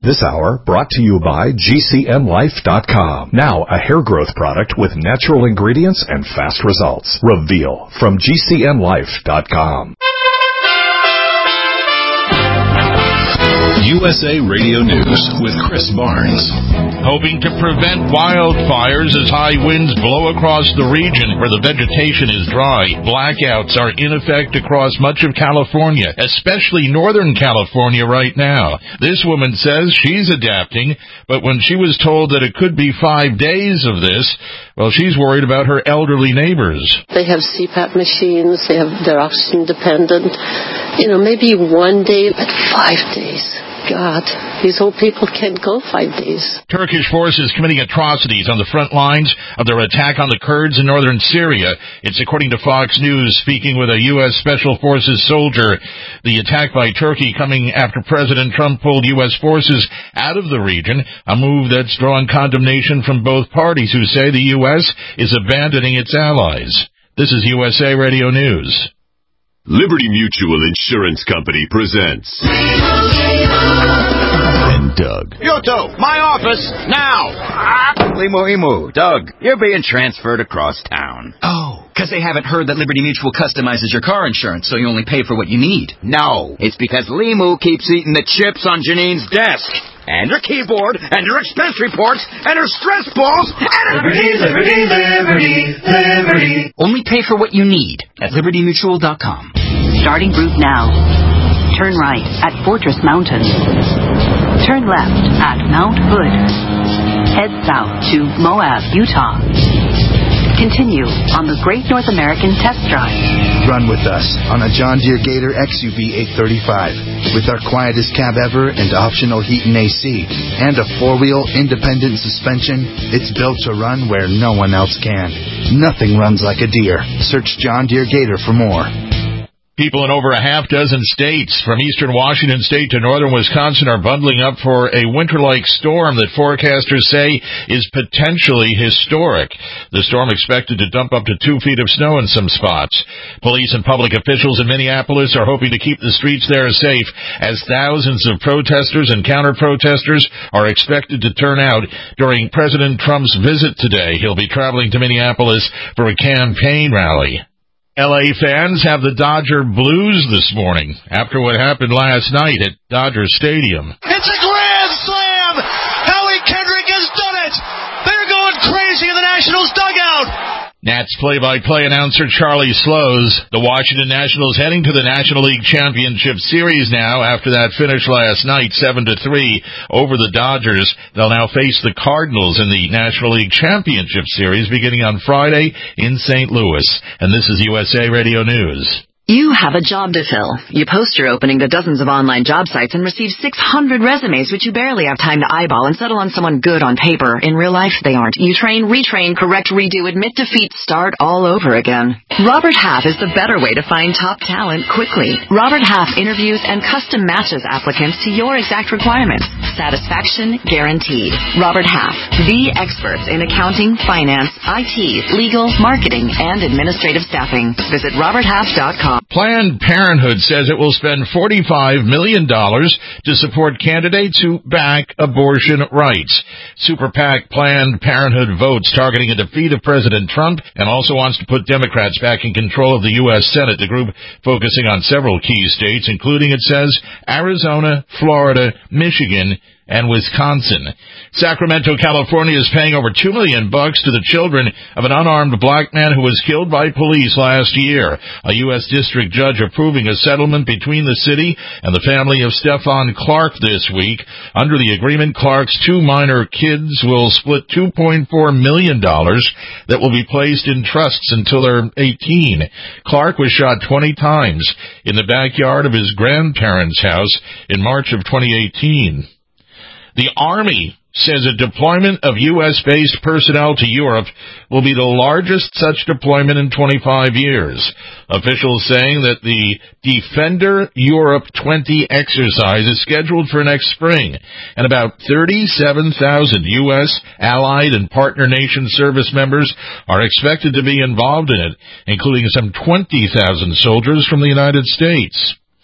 This hour brought to you by GCNlife.com. Now a hair growth product with natural ingredients and fast results. Reveal from GCNlife.com. USA Radio News with Chris Barnes. Hoping to prevent wildfires as high winds blow across the region where the vegetation is dry. Blackouts are in effect across much of California, especially Northern California right now. This woman says she's adapting, but when she was told that it could be 5 days of this, well, she's worried about her elderly neighbors. They have CPAP machines, they're oxygen dependent. Maybe 1 day, but 5 days. God, these old people can't go 5 days. Turkish forces committing atrocities on the front lines of their attack on the Kurds in northern Syria. It's according to Fox News, speaking with a U.S. Special Forces soldier. The attack by Turkey coming after President Trump pulled U.S. forces out of the region, a move that's drawn condemnation from both parties who say the U.S. is abandoning its allies. This is USA Radio News. Liberty Mutual Insurance Company presents and Doug. Yoto, my office, now! Limu, Doug, you're being transferred across town. Oh, because they haven't heard that Liberty Mutual customizes your car insurance, so you only pay for what you need. No, it's because Limu keeps eating the chips on Janine's desk. And her keyboard, and her expense reports, and her stress balls, and her... Liberty. Only pay for what you need at LibertyMutual.com. Starting route now. Turn right at Fortress Mountain. Turn left at Mount Hood. Head south to Moab, Utah. Continue on the Great North American Test Drive. Run with us on a John Deere Gator XUV 835 with our quietest cab ever and optional heat and AC and a four-wheel independent suspension. It's built to run where no one else can. Nothing runs like a Deere. Search John Deere Gator for more. People in over a half dozen states, from eastern Washington state to northern Wisconsin, are bundling up for a winter-like storm that forecasters say is potentially historic. The storm expected to dump up to 2 feet of snow in some spots. Police and public officials in Minneapolis are hoping to keep the streets there safe as thousands of protesters and counter-protesters are expected to turn out during President Trump's visit today. He'll be traveling to Minneapolis for a campaign rally. LA fans have the Dodger blues this morning after what happened last night at Dodger Stadium. It's a grand slam! Howie Kendrick has done it! They're going crazy in the Nationals dugout! Nats play-by-play announcer Charlie Slows. The Washington Nationals heading to the National League Championship Series now after that finish last night, 7-3 over the Dodgers. They'll now face the Cardinals in the National League Championship Series beginning on Friday in St. Louis. And this is USA Radio News. You have a job to fill. You post your opening to dozens of online job sites and receive 600 resumes, which you barely have time to eyeball and settle on someone good on paper. In real life, they aren't. You train, retrain, correct, redo, admit defeat, start all over again. Robert Half is the better way to find top talent quickly. Robert Half interviews and custom matches applicants to your exact requirements. Satisfaction guaranteed. Robert Half, the experts in accounting, finance, IT, legal, marketing, and administrative staffing. Visit roberthalf.com. Planned Parenthood says it will spend $45 million to support candidates who back abortion rights. Super PAC Planned Parenthood votes targeting a defeat of President Trump and also wants to put Democrats back in control of the U.S. Senate. The group focusing on several key states, including, it says, Arizona, Florida, Michigan, and Wisconsin. Sacramento, California is paying over $2 million to the children of an unarmed black man who was killed by police last year. A U.S. district judge approving a settlement between the city and the family of Stephon Clark this week. Under the agreement, Clark's two minor kids will split $2.4 million that will be placed in trusts until they're 18. Clark was shot 20 times in the backyard of his grandparents' house in March of 2018. The Army says a deployment of U.S.-based personnel to Europe will be the largest such deployment in 25 years. Officials saying that the Defender Europe 20 exercise is scheduled for next spring, and about 37,000 U.S., allied, and partner nation service members are expected to be involved in it, including some 20,000 soldiers from the United States.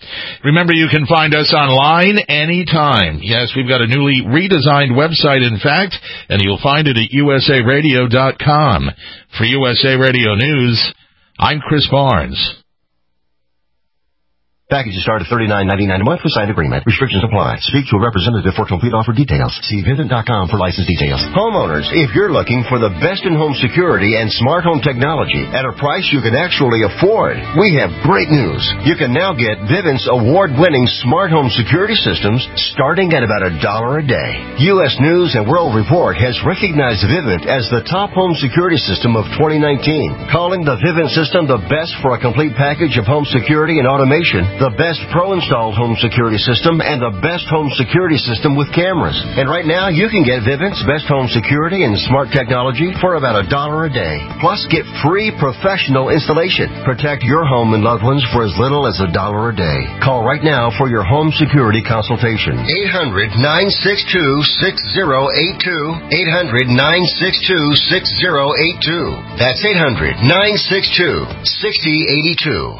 Remember, you can find us online anytime. Yes, we've got a newly redesigned website, in fact, and you'll find it at usaradio.com. For USA Radio News, I'm Chris Barnes. Packages start at $39.99 a month with signed agreement. Restrictions apply. Speak to a representative for complete offer details. See Vivint.com for license details. Homeowners, if you're looking for the best in home security and smart home technology at a price you can actually afford, we have great news. You can now get Vivint's award-winning smart home security systems starting at about $1 a day. U.S. News and World Report has recognized Vivint as the top home security system of 2019, calling the Vivint system the best for a complete package of home security and automation, the best pro-installed home security system, and the best home security system with cameras. And right now, you can get Vivint's best home security and smart technology for about $1 a day. Plus, get free professional installation. Protect your home and loved ones for as little as $1 a day. Call right now for your home security consultation. 800-962-6082. 800-962-6082. That's 800-962-6082.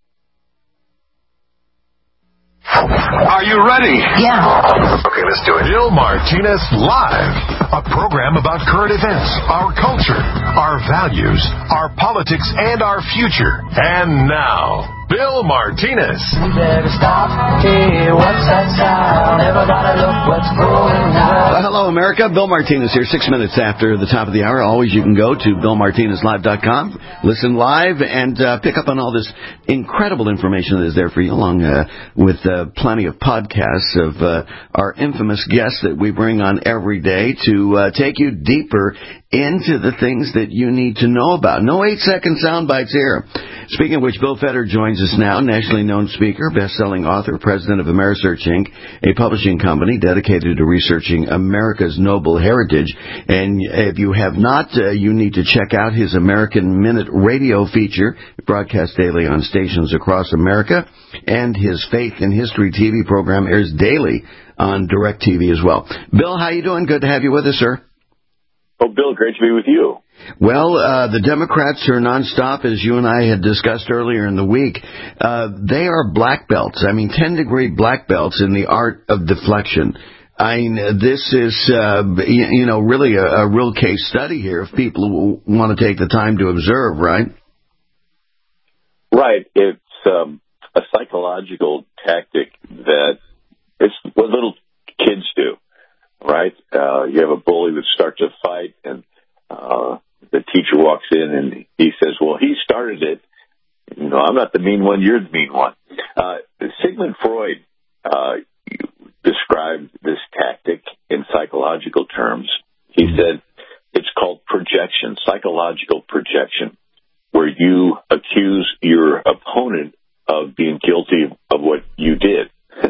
Are you ready? Yeah. Okay, let's do it. Bill Martinez Live, a program about current events, our culture, our values, our politics, and our future. And now, Bill Martinez. We better stop. Hey, what's that sound? Everybody look what's going on. Well, hello, America. Bill Martinez here, 6 minutes after the top of the hour. Always you can go to BillMartinezLive.com, listen live, and pick up on all this incredible information that is there for you, along with plenty of podcasts of our infamous guests that we bring on every day to take you deeper into the things that you need to know about. No 8-second sound bites here. Speaking of which, Bill Fetter joins us now, nationally known speaker, best-selling author, president of Amerisearch, Inc., a publishing company dedicated to researching America's noble heritage. And if you have not, you need to check out his American Minute radio feature, broadcast daily on stations across America, and his Faith in History TV program airs daily on DirecTV as well. Bill, how you doing? Good to have you with us, sir. Oh, Bill, great to be with you. Well, the Democrats are nonstop, as you and I had discussed earlier in the week. They are black belts. I mean, 10-degree black belts in the art of deflection. I mean, this is, really a real case study here if people want to take the time to observe, right? Right. It's a psychological tactic that it's what little kids do, right? You have a bully that starts a fight, and the teacher walks in and he says, well, he started it. No, I'm not the mean one. You're the mean one. Sigmund Freud described this tactic in psychological terms. He said it's called projection, psychological projection, where you accuse your opponent of being guilty of what you did.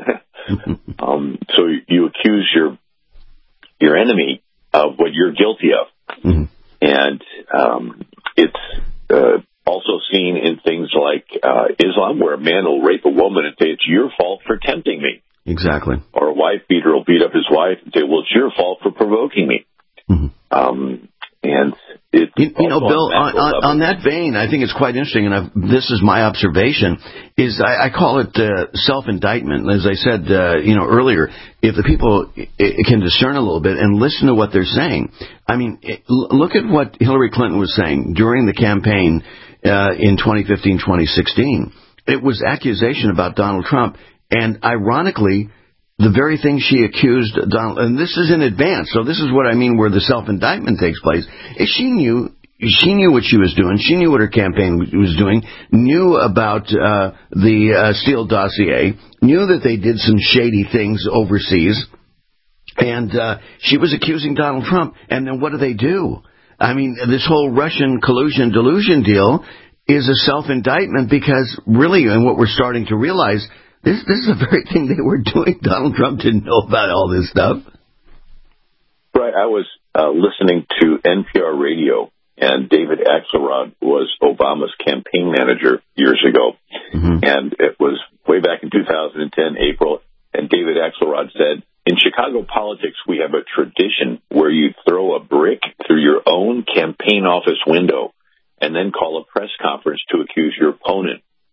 So you accuse your enemy of what you're guilty of. Mm-hmm. And it's also seen in things like Islam, where a man will rape a woman and say, it's your fault for tempting me. Exactly. Or a wife beater will beat up his wife and say, well, it's your fault for provoking me. Mm-hmm. And it's Bill, on that vein, I think it's quite interesting, and this is my observation, is I call it self-indictment. As I said, earlier, if the people can discern a little bit and listen to what they're saying. I mean, look at what Hillary Clinton was saying during the campaign in 2015-2016. It was accusation about Donald Trump, and ironically, the very thing she accused Donald, and this is in advance, so this is what I mean where the self-indictment takes place, is she knew what she was doing, she knew what her campaign was doing, knew about the Steele dossier, knew that they did some shady things overseas, and she was accusing Donald Trump, and then what do? I mean, this whole Russian collusion delusion deal is a self-indictment because really, and what we're starting to realize, this is the very thing they were doing. Donald Trump didn't know about all this stuff. Right. I was listening to NPR radio, and David Axelrod was Obama's campaign manager years ago. Mm-hmm. And it was way back in 2010, April, and David Axelrod said, in Chicago politics, we have a tradition where you throw a brick through your own campaign office window and then call a press conference to accuse your opponent.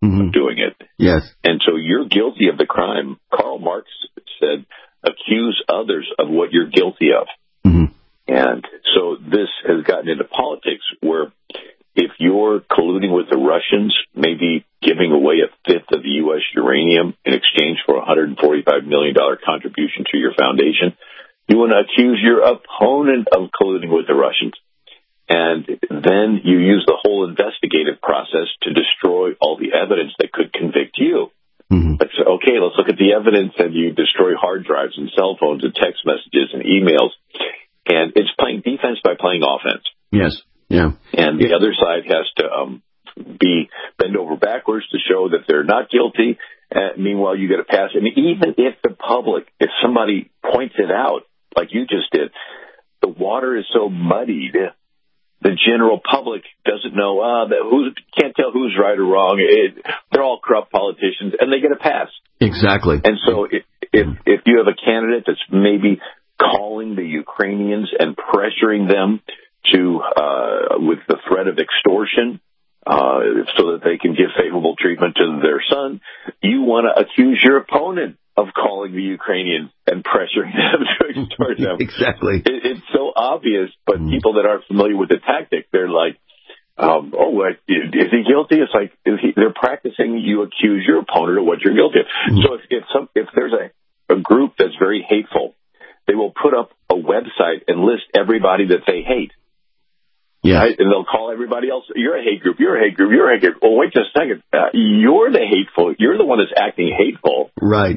of doing it. Yes. And so you're guilty of the crime. Karl Marx said, accuse others of what you're guilty of. And so this has gotten into politics where if you're colluding with the Russians, maybe giving away a fifth of the U.S. uranium in exchange for a $145 million contribution to your foundation, you want to accuse your opponent of colluding with the Russians. And then you use the whole investigative process to destroy all the evidence that could convict you. Let's say, okay, let's look at the evidence, and you destroy hard drives and cell phones and text messages and emails. And it's playing defense by playing offense. Yes. Yeah. And the other side has to bend over backwards to show that they're not guilty. Meanwhile, you get a pass. And even if the public, if somebody points it out, like you just did, the water is so muddied, the general public doesn't know, can't tell who's right or wrong. They're all corrupt politicians, and they get a pass. Exactly. And so if you have a candidate that's maybe calling the Ukrainians and pressuring them to with the threat of extortion so that they can give favorable treatment to their son, you want to accuse your opponent of calling the Ukrainians and pressuring them to extort them. Exactly. It's so obvious, but people that aren't familiar with the tactic, they're like, is he guilty? It's like they're practicing. You accuse your opponent of what you're guilty of. So if there's a group that's very hateful, they will put up a website and list everybody that they hate. Yeah. Right? And they'll call everybody else, you're a hate group, you're a hate group, you're a hate group. Well, wait just a second. You're the hateful. You're the one that's acting hateful. Right.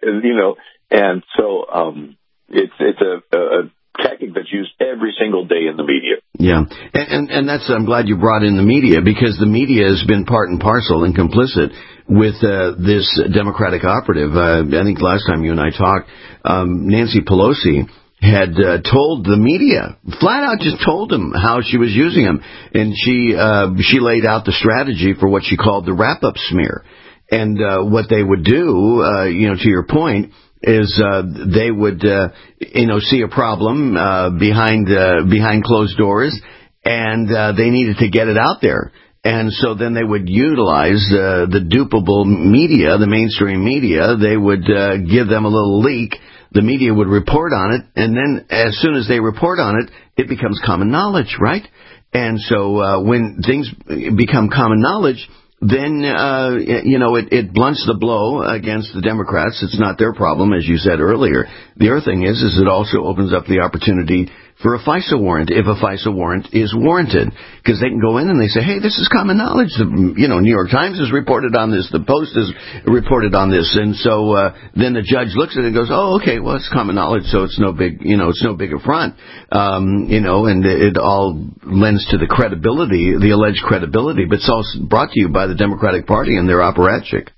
And so it's a tactic that's used every single day in the media. Yeah. And that's, I'm glad you brought in the media, because the media has been part and parcel and complicit with this Democratic operative. I think last time you and I talked, Nancy Pelosi had told the media, flat out just told them how she was using them. And she laid out the strategy for what she called the wrap-up smear. And what they would do, to your point, is they would, see a problem behind closed doors, and they needed to get it out there. And so then they would utilize the dupable media, the mainstream media. They would give them a little leak. The media would report on it, and then as soon as they report on it, it becomes common knowledge, right? And so when things become common knowledge, then, it blunts the blow against the Democrats. It's not their problem, as you said earlier. The other thing is it also opens up the opportunity for a FISA warrant, if a FISA warrant is warranted, because they can go in and they say, hey, this is common knowledge. New York Times has reported on this. The Post has reported on this. And so then the judge looks at it and goes, oh, okay, well, it's common knowledge, so it's no big, it's no big affront. And it all lends to the credibility, the alleged credibility, but it's all brought to you by the Democratic Party and their apparatchik.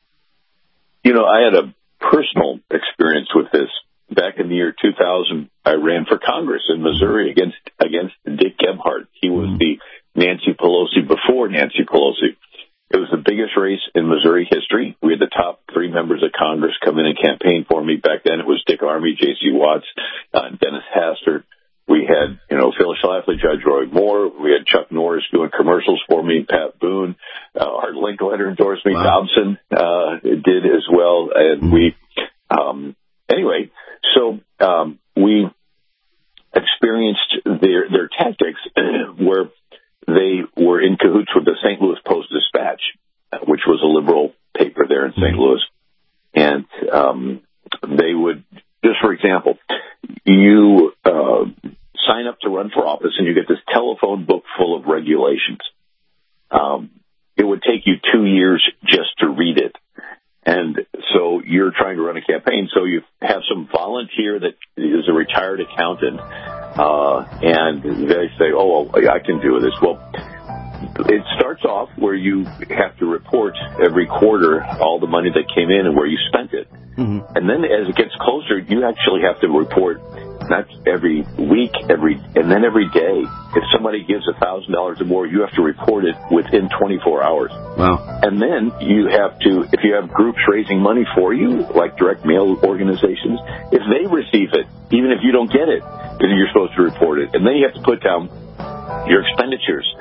I had a personal experience with this. Back in the year 2000, I ran for Congress in Missouri against Dick Gebhardt. He was the Nancy Pelosi before Nancy Pelosi. It was the biggest race in Missouri history. We had the top 3 members of Congress come in and campaign for me. Back then it was Dick Armey, J.C. Watts, Dennis Hastert. We had, Phil Schlafly, Judge Roy Moore. We had Chuck Norris doing commercials for me, Pat Boone. Art Linkletter endorsed me. Wow. Dobson did as well. And we, anyway, so we experienced their tactics where they were in cahoots with the St. Louis Post-Dispatch, which was a liberal paper there in St. Louis. And they would, just for example, you sign up to run for office and you get this telephone book full of regulations. It would take you 2 years just to read it. And so you're trying to run a campaign, so you have some volunteer that is a retired accountant, and they say, oh, well, I can do this. Well, it starts off where you have to report every quarter all the money that came in and where you spent it. Mm-hmm. And then as it gets closer, you actually have to report not every week, and then every day. If somebody gives $1,000 or more, you have to report it within 24 hours. Wow. And then you have to, if you have groups raising money for you, like direct mail organizations, if they receive it, even if you don't get it, then you're supposed to report it. And then you have to put down your expenditures.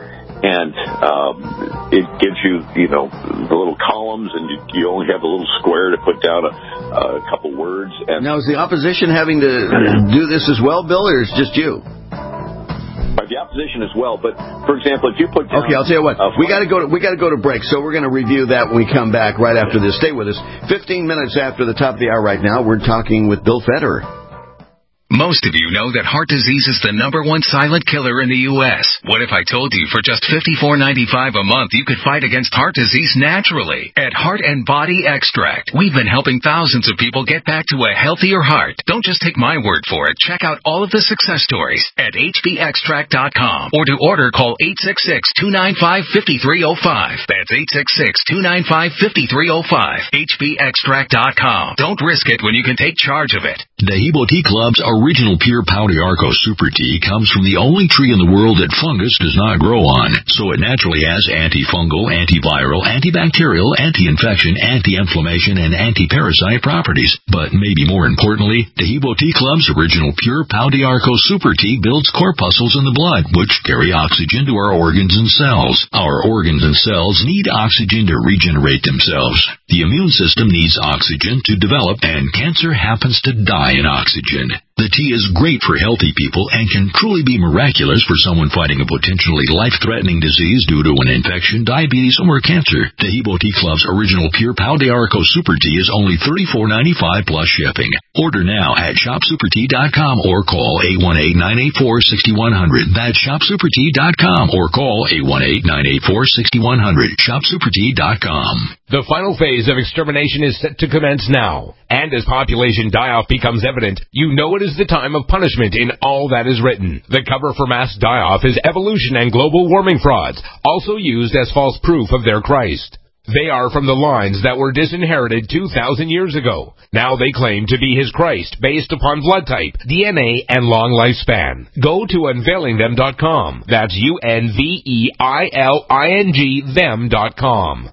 and it gives you, the little columns, and you only have a little square to put down a couple words. And now, is the opposition having to do this as well, Bill, or is it just you? The opposition as well, but for example, if you put down... Okay, I'll tell you what. We got to go to break, so we're going to review that when we come back right after this. Stay with us. 15 minutes after the top of the hour right now, we're talking with Bill Federer. Most of you know that heart disease is the #1 silent killer in the U.S. What if I told you for just $54.95 a month you could fight against heart disease naturally? At Heart and Body Extract, we've been helping thousands of people get back to a healthier heart. Don't just take my word for it. Check out all of the success stories at hbextract.com, or to order, call 866-295-5305. That's 866-295-5305. hbextract.com. Don't risk it when you can take charge of it. The Hebo Tea Club's original pure Pau d'Arco Super Tea comes from the only tree in the world that fungus does not grow on, so it naturally has antifungal, antiviral, antibacterial, anti-infection, anti-inflammation, and anti-parasite properties. But maybe more importantly, the Hebo Tea Club's original pure Pau d'Arco Super Tea builds corpuscles in the blood, which carry oxygen to our organs and cells. Our organs and cells need oxygen to regenerate themselves. The immune system needs oxygen to develop, and cancer happens to die in oxygen. The tea is great for healthy people and can truly be miraculous for someone fighting a potentially life-threatening disease due to an infection, diabetes, or cancer. The Hebo Tea Club's original pure Pau d'Arco Super Tea is only $34.95 plus shipping. Order now at shopsupertea.com or call 818-984-6100. That's shopsupertea.com or call 818-984-6100. Shopsupertea.com. The final phase of extermination is set to commence now. And as population die-off becomes evident, you know it is the time of punishment in all that is written. The cover for mass die-off is evolution and global warming frauds, also used as false proof of their Christ. They are from the lines that were disinherited 2,000 years ago. Now they claim to be his Christ, based upon blood type, DNA, and long lifespan. Go to unveilingthem.com. That's UNVEILING them.com.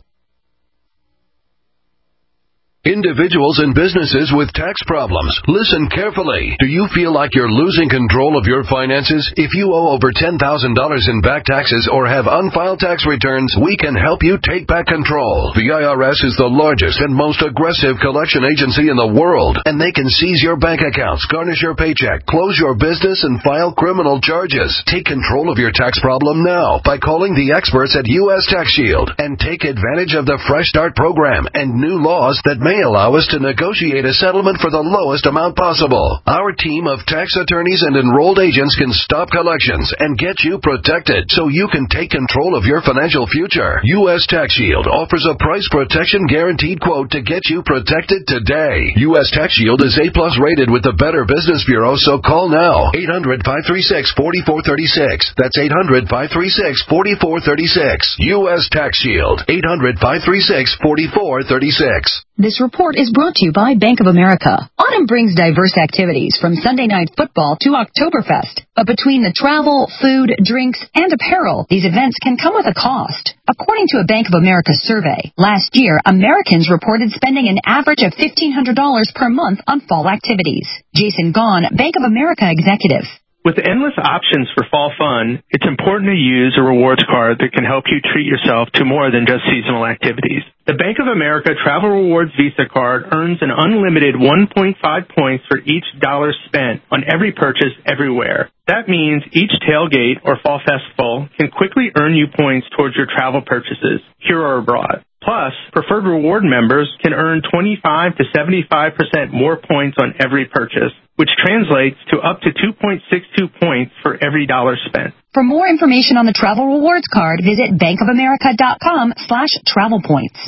Individuals and businesses with tax problems, listen carefully. Do you feel like you're losing control of your finances? If you owe over $10,000 in back taxes or have unfiled tax returns, we can help you take back control. The IRS is the largest and most aggressive collection agency in the world, and they can seize your bank accounts, garnish your paycheck, close your business, and file criminal charges. Take control of your tax problem now by calling the experts at U.S. Tax Shield and take advantage of the Fresh Start program and new laws that may allow us to negotiate a settlement for the lowest amount possible. Our team of tax attorneys and enrolled agents can stop collections and get you protected so you can take control of your financial future. U.S. Tax Shield offers a price protection guaranteed quote to get you protected today. U.S. Tax Shield is A+ rated with the Better Business Bureau, so call now. 800-536-4436. That's 800-536-4436. U.S. Tax Shield. 800-536-4436. This report is brought to you by Bank of America. Autumn brings diverse activities from Sunday Night Football to Oktoberfest. But between the travel, food, drinks, and apparel, these events can come with a cost. According to a Bank of America survey, last year, Americans reported spending an average of $1,500 per month on fall activities. Jason Gaughan, Bank of America executive. With endless options for fall fun, it's important to use a rewards card that can help you treat yourself to more than just seasonal activities. The Bank of America Travel Rewards Visa card earns an unlimited 1.5 points for each dollar spent on every purchase everywhere. That means each tailgate or fall festival can quickly earn you points towards your travel purchases, here or abroad. Plus, preferred reward members can earn 25 to 75% more points on every purchase, which translates to up to 2.62 points for every dollar spent. For more information on the Travel Rewards Card, visit bankofamerica.com/travelpoints.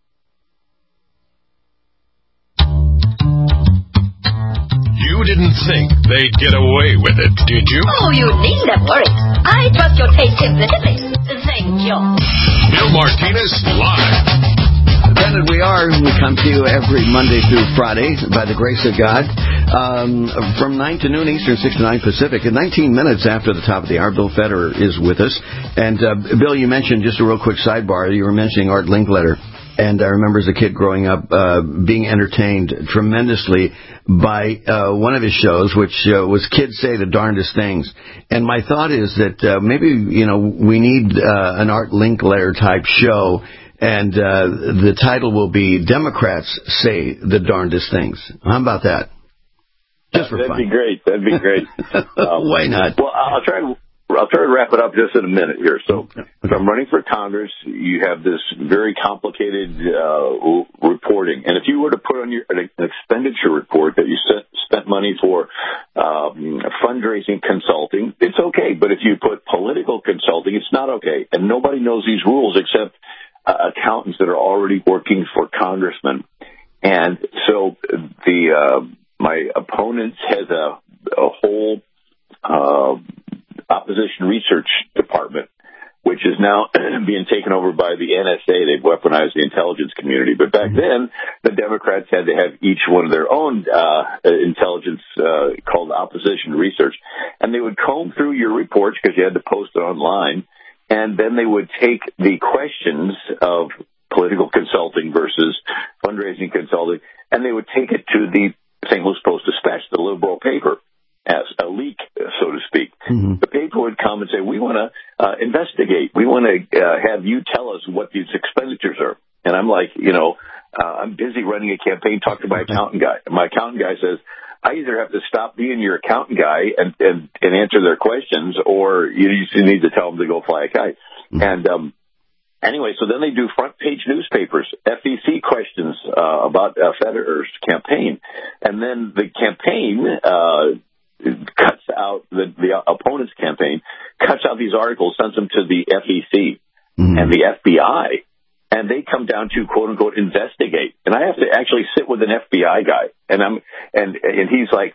You didn't think they'd get away with it, did you? Oh, you needn't worry. I trust your taste implicitly. Thank you. Bill Martinez Live. Brandon, we come to you every Monday through Friday, by the grace of God, from 9 to noon Eastern, 6 to 9 Pacific. In 19 minutes after the top of the hour, Bill Federer is with us. And, Bill, you mentioned, just a real quick sidebar, you were mentioning Art Linkletter. And I remember as a kid growing up being entertained tremendously by one of his shows, which was Kids Say the Darndest Things. And my thought is that maybe, we need an Art Linkletter type show, and the title will be Democrats Say the Darndest Things. How about that? Just for fun. That'd be great. That'd be great. Why not? Well, I'll try to wrap it up just in a minute here. So, if I'm running for Congress, you have this very complicated reporting, and if you were to put on an expenditure report that you spent money for fundraising consulting, it's okay. But if you put political consulting, it's not okay. And nobody knows these rules except accountants that are already working for congressmen. And so my opponent has a whole opposition research department, which is now being taken over by the NSA. They've weaponized the intelligence community. But back then, the Democrats had to have each one of their own intelligence called opposition research. And they would comb through your reports because you had to post it online. And then they would take the questions of political consulting versus fundraising consulting, and they would take it to the St. Louis Post-Dispatch, the liberal paper, as a leak, so to speak. Mm-hmm. The paper would come and say, we want to investigate. We want to have you tell us what these expenditures are. And I'm like, I'm busy running a campaign, talk to my accountant guy. And my accountant guy says, I either have to stop being your accountant guy and answer their questions, or you need to tell them to go fly a kite. Mm-hmm. And anyway, so then they do front page newspapers, FEC questions about Federer's campaign. And then the campaign cuts out, the opponent's campaign, cuts out these articles, sends them to the FEC and the FBI. And they come down to, quote unquote, investigate. And I have to actually sit with an FBI guy. And he's like,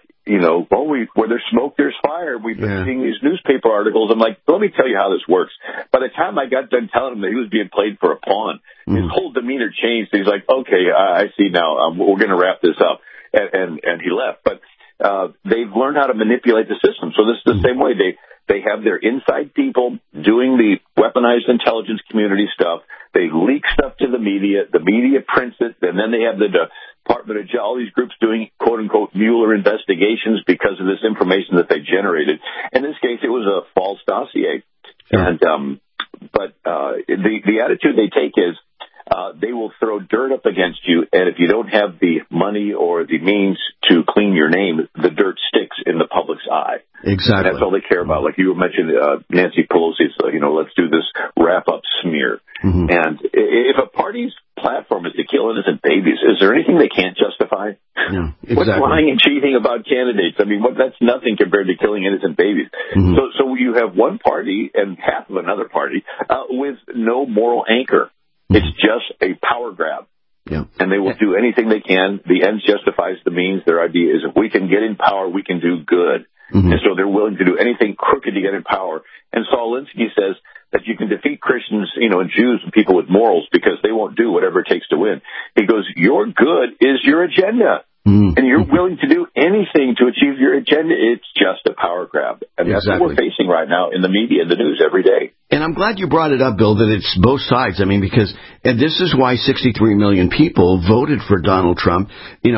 where there's smoke, there's fire. We've been seeing these newspaper articles. I'm like, let me tell you how this works. By the time I got done telling him that he was being played for a pawn, his whole demeanor changed. He's like, okay, I see now. We're going to wrap this up. And he left. But they've learned how to manipulate the system. So this is the same way. They have their inside people doing the weaponized intelligence community stuff. They leak stuff to the media prints it, and then they have the Department of Justice, all these groups doing, quote-unquote, Mueller investigations because of this information that they generated. In this case, it was a false dossier. Sure. And but the attitude they take is they will throw dirt up against you, and if you don't have the money or the means to clean your name, the dirt sticks in the public's eye. Exactly. And that's all they care about. Like you mentioned, Nancy Pelosi's, let's do this wrap-up smear. Mm-hmm. And if a party's platform is to kill innocent babies, is there anything they can't justify? Yeah, exactly. What's lying and cheating about candidates? I mean, that's nothing compared to killing innocent babies. Mm-hmm. So you have one party and half of another party with no moral anchor. It's just a power grab. Yeah. And they will do anything they can. The ends justifies the means. Their idea is if we can get in power, we can do good. Mm-hmm. And so they're willing to do anything crooked to get in power. And Saul Alinsky says that you can defeat Christians, and Jews and people with morals because they won't do whatever it takes to win. He goes, your good is your agenda. Mm-hmm. And you're willing to do anything to achieve your agenda. It's just a power grab. And that's what we're facing right now in the media and the news every day. And I'm glad you brought it up, Bill, that it's both sides. I mean, because and this is why 63 million people voted for Donald Trump.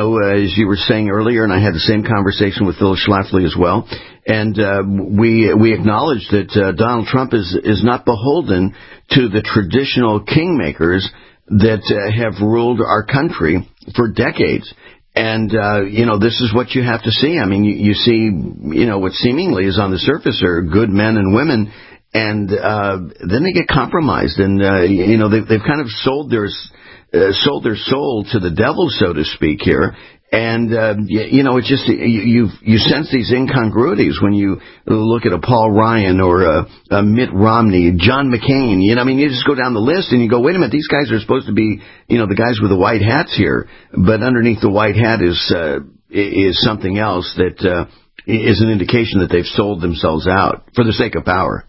As you were saying earlier, and I had the same conversation with Phil Schlafly as well. And we acknowledge that Donald Trump is not beholden to the traditional kingmakers that have ruled our country for decades. And, this is what you have to see. I mean, you see, what seemingly is on the surface are good men and women, and then they get compromised. And, they've kind of sold their soul to the devil, so to speak, here. And, it's just, you sense these incongruities when you look at a Paul Ryan or a Mitt Romney, John McCain, you just go down the list and you go, wait a minute, these guys are supposed to be, the guys with the white hats here, but underneath the white hat is something else that, is an indication that they've sold themselves out for the sake of power.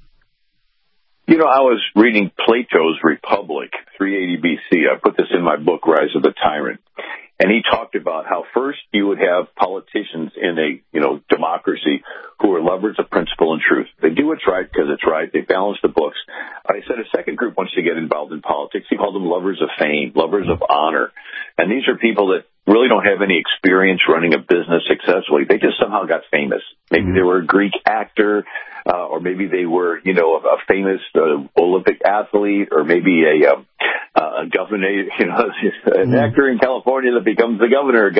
I was reading Plato's Republic, 380 BC. I put this in my book, Rise of the Tyrant. And he talked about how first you would have politicians in a, democracy who are lovers of principle and truth. They do what's right because it's right. They balance the books. I said a second group wants to get involved in politics. He called them lovers of fame, lovers of honor. And these are people that really don't have any experience running a business successfully. They just somehow got famous. Maybe they were a Greek actor, or maybe they were, a famous Olympic athlete, or maybe a governor, an actor in California that becomes the governor,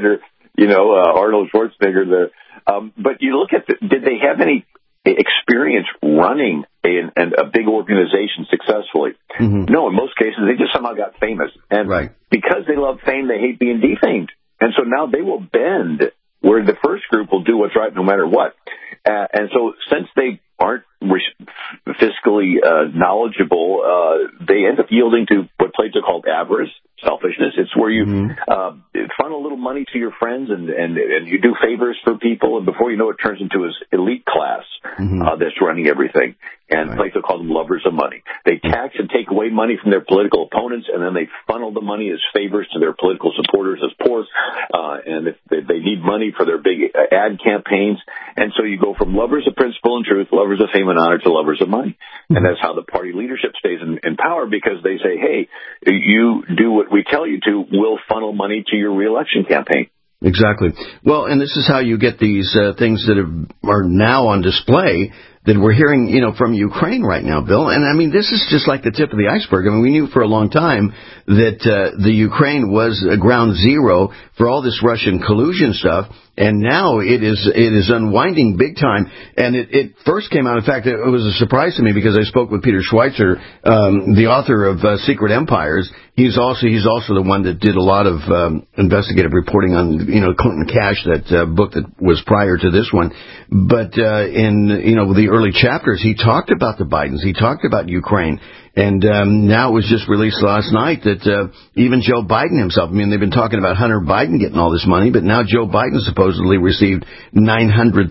Arnold Schwarzenegger. But you look at, did they have any experience running a big organization successfully? No, in most cases, they just somehow got famous. And because they love fame, they hate being defamed. And so now they will bend where the first group will do what's right no matter what. And so since they aren't fiscally knowledgeable, they end up yielding to what Plato called avarice, selfishness. It's where you funnel a little money to your friends and you do favors for people, and before you know it, turns into his elite class that's running everything. And Plato called them lovers of money. They tax and take away money from their political opponents, and then they funnel the money as favors to their political supporters as poor. And if they need money for their big ad campaigns. And so you go from lovers of principle and truth, lovers of fame and honor, to lovers of money. And that's how the party leadership stays in power, because they say, hey, you do what we tell you to, we'll funnel money to your reelection campaign. Exactly. Well, and this is how you get these things that are now on display that we're hearing, from Ukraine right now, Bill. And I mean, this is just like the tip of the iceberg. I mean, we knew for a long time that the Ukraine was ground zero for all this Russian collusion stuff. And now it is unwinding big time. And it first came out, in fact, it was a surprise to me because I spoke with Peter Schweitzer, the author of Secret Empires. He's also the one that did a lot of investigative reporting on, Clinton Cash, that book that was prior to this one. But in, the early chapters, he talked about the Bidens. He talked about Ukraine. And now it was just released last night that even Joe Biden himself, I mean, they've been talking about Hunter Biden getting all this money, but now Joe Biden supposedly received $900,000,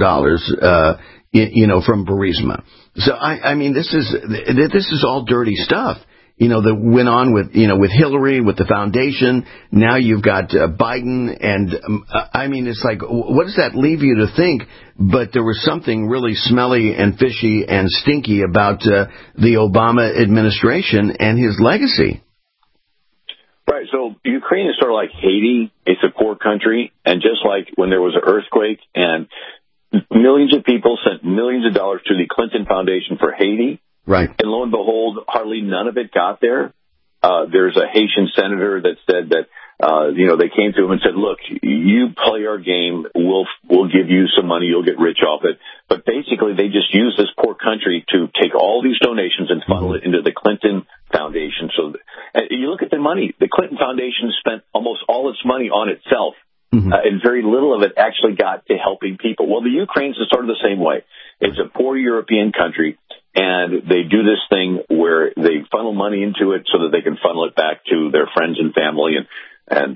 from Burisma. So, I mean, this is all dirty stuff. That went on with Hillary, with the foundation. Now you've got Biden, and I mean, it's like, what does that leave you to think? But there was something really smelly and fishy and stinky about the Obama administration and his legacy. Right. So Ukraine is sort of like Haiti. It's a poor country, and just like when there was an earthquake and millions of people sent millions of dollars to the Clinton Foundation for Haiti. Right. And lo and behold, hardly none of it got there. There's a Haitian senator that said that, they came to him and said, look, you play our game. We'll give you some money. You'll get rich off it. But basically, they just use this poor country to take all these donations and funnel it into the Clinton Foundation. So you look at the money. The Clinton Foundation spent almost all its money on itself. And very little of it actually got to helping people. Well, the Ukraine's is sort of the same way. It's a poor European country, and they do this thing where they funnel money into it so that they can funnel it back to their friends and family, and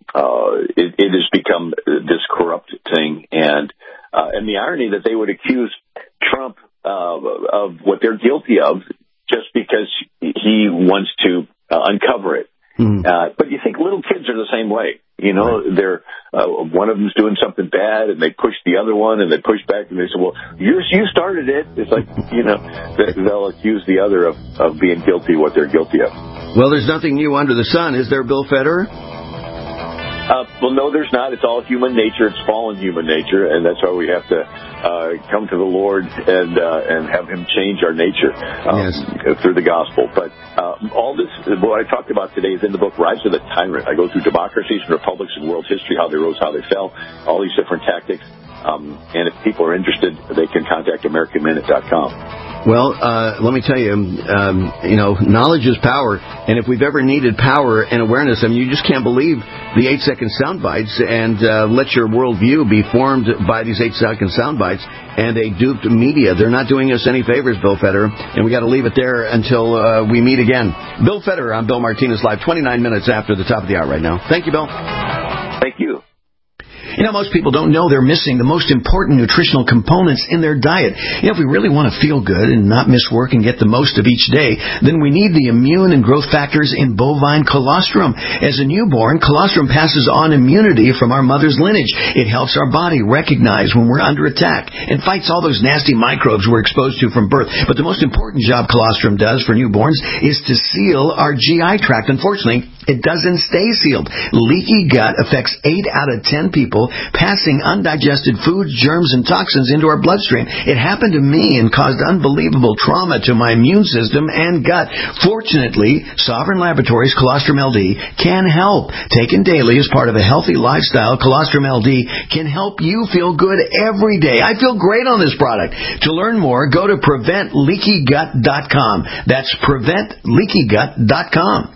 it has become this corrupt thing. And the irony that they would accuse Trump of what they're guilty of just because he wants to uncover it. But you think little kids are the same way. They're one of them's doing something bad, and they push the other one, and they push back, and they say, "Well, you started it." It's like they'll accuse the other of being guilty of what they're guilty of. Well, there's nothing new under the sun, is there, Bill Federer? Well, no, there's not. It's all human nature. It's fallen human nature, and that's why we have to come to the Lord and have Him change our nature through the gospel. But all this, what I talked about today, is in the book Rise of the Tyrant. I go through democracies and republics in world history, how they rose, how they fell, all these different tactics. And if people are interested, they can contact AmericanMinute.com. Well, let me tell you, knowledge is power, and if we've ever needed power and awareness, I mean, you just can't believe the 8-second sound bites and let your worldview be formed by these 8-second sound bites and a duped media. They're not doing us any favors, Bill Federer, and we got to leave it there until we meet again. Bill Federer on Bill Martinez Live, 29 minutes after the top of the hour right now. Thank you, Bill. Thank you. Most people don't know they're missing the most important nutritional components in their diet. If we really want to feel good and not miss work and get the most of each day, then we need the immune and growth factors in bovine colostrum. As a newborn, colostrum passes on immunity from our mother's lineage. It helps our body recognize when we're under attack and fights all those nasty microbes we're exposed to from birth. But the most important job colostrum does for newborns is to seal our GI tract. Unfortunately, it doesn't stay sealed. Leaky gut affects 8 out of 10 people, passing undigested foods, germs, and toxins into our bloodstream. It happened to me and caused unbelievable trauma to my immune system and gut. Fortunately, Sovereign Laboratories Colostrum LD can help. Taken daily as part of a healthy lifestyle, Colostrum LD can help you feel good every day. I feel great on this product. To learn more, go to PreventLeakyGut.com. That's PreventLeakyGut.com.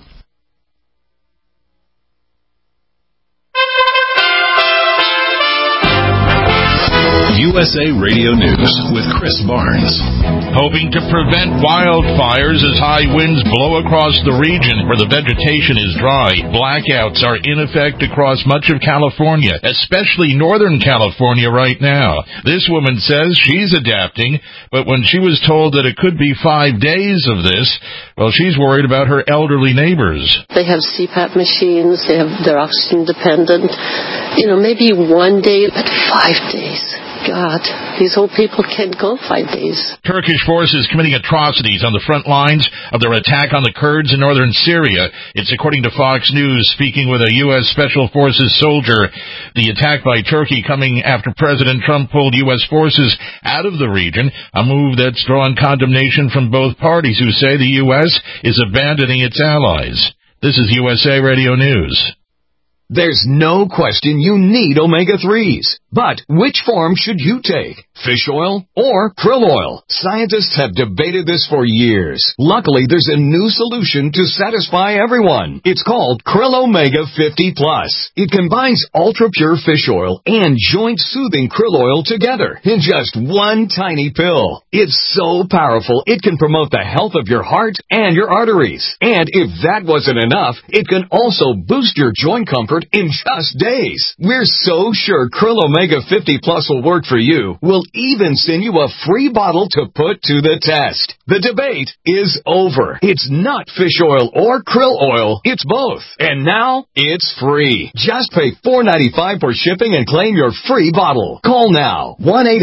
USA Radio News with Chris Barnes. Hoping to prevent wildfires as high winds blow across the region where the vegetation is dry, blackouts are in effect across much of California, especially Northern California right now. This woman says she's adapting, but when she was told that it could be 5 days of this, well, she's worried about her elderly neighbors. They have CPAP machines. They're oxygen dependent. Maybe one day, but 5 days. God, these old people can't go 5 days. Turkish forces committing atrocities on the front lines of their attack on the Kurds in northern Syria. It's according to Fox News, speaking with a U.S. Special Forces soldier. The attack by Turkey coming after President Trump pulled U.S. forces out of the region, a move that's drawn condemnation from both parties who say the U.S. is abandoning its allies. This is USA Radio News. There's no question you need omega-3s. But which form should you take? Fish oil or krill oil? Scientists have debated this for years. Luckily, there's a new solution to satisfy everyone. It's called Krill Omega 50 Plus. It combines ultra-pure fish oil and joint-soothing krill oil together in just one tiny pill. It's so powerful, it can promote the health of your heart and your arteries. And if that wasn't enough, it can also boost your joint comfort in just days. We're so sure Krill Omega 50 Plus will work for you. We'll even send you a free bottle to put to the test. The debate is over. It's not fish oil or krill oil. It's both. And now, it's free. Just pay $4.95 for shipping and claim your free bottle. Call now.